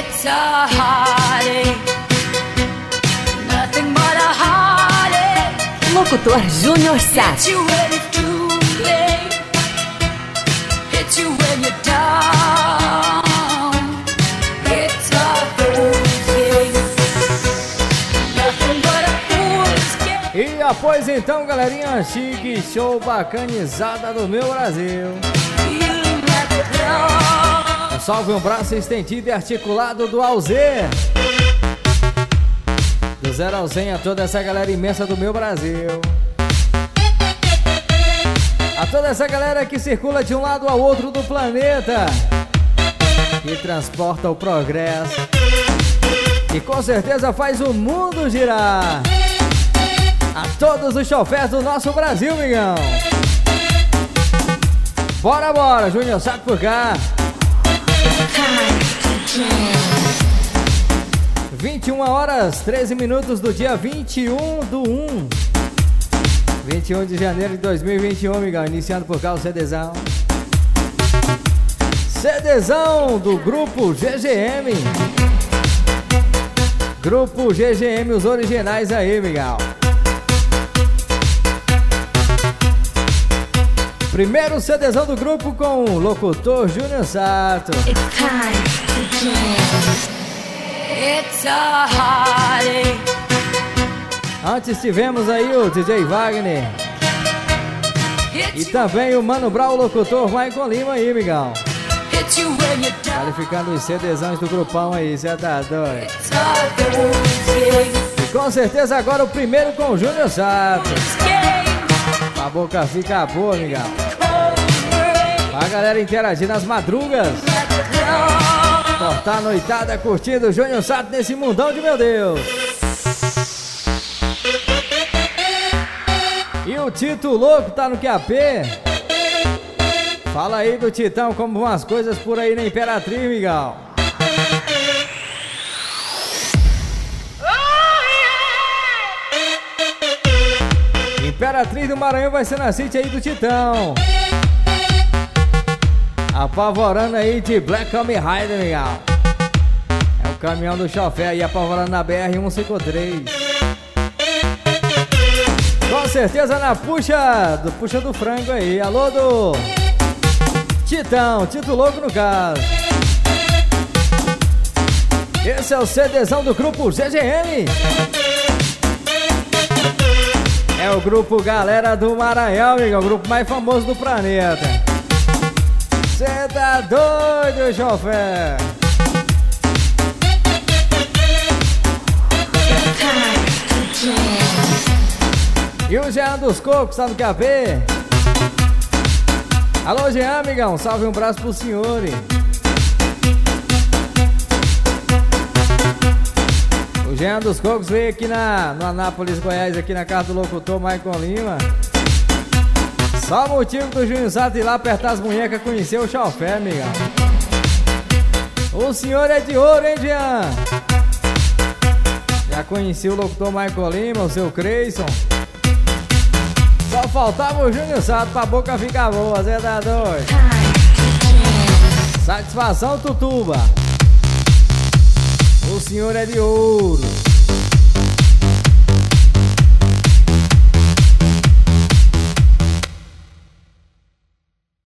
It's a heartache, nothing but a heartache. Locutor Júnior Sato. Hits you when it's too late, hits you when you're down. It's a fool's nothing but a fool's game. E após então, galerinha, chique, show bacanizada do meu Brasil. Um salve, um braço estendido e articulado do Alzê. Do 0 ao 100 a toda essa galera imensa do meu Brasil. A toda essa galera que circula de um lado ao outro do planeta, que transporta o progresso, que com certeza faz o mundo girar. A todos os chofés do nosso Brasil, migão. Bora, bora, Júnior Sato por cá. 21 horas, 13 minutos do dia 21 de janeiro de 2021, migão. Iniciando por cá o CDzão. CDzão do Grupo GGM. Grupo GGM, os originais aí, migão. Primeiro CDzão do grupo com o locutor Júnior Sato. It's a heartache. Antes tivemos aí o DJ Wagner. E também o Mano Brown, o locutor Michael Lima aí, migão. Hits you when you're down. Qualificando os CDzões do grupão aí, cê tá doido. It's a fool's E com certeza agora o primeiro com o Júnior Sato. game. A boca fica boa, migão. A galera interagir nas madrugas. Cortar a noitada curtindo o Júnior Sato nesse mundão de meu Deus. E o Tito Louco tá no QAP. Fala aí do Titão, como vão as coisas por aí na Imperatriz, migão. Imperatriz do Maranhão vai ser na City aí do Titão. Apavorando aí de Black Kamen Rider, legal. É o caminhão do chofé aí apavorando na BR-153. Com certeza na puxa do frango aí. Alô do Titão, Tito Louco no caso. Esse é o CDzão do grupo GGM. É o grupo Galera do Maranhão, amigo, é o grupo mais famoso do planeta. Cê tá doido, chofé? E o Jean dos Cocos, tá no QAP? Alô, Jean, amigão, salve, um braço pro senhor. O Jean dos Cocos veio aqui no Anápolis, Goiás, aqui na casa do locutor Michael Lima. Só motivo do Júnior Sato ir lá apertar as munhecas, conhecer o chofé, amigão. O senhor é de ouro, hein, Jean? Já conheci o locutor Michael Lima, o seu Creyson. Só faltava o Júnior Sato pra boca ficar boa, Zé da doido. Satisfação, Tutuba. O senhor é de ouro.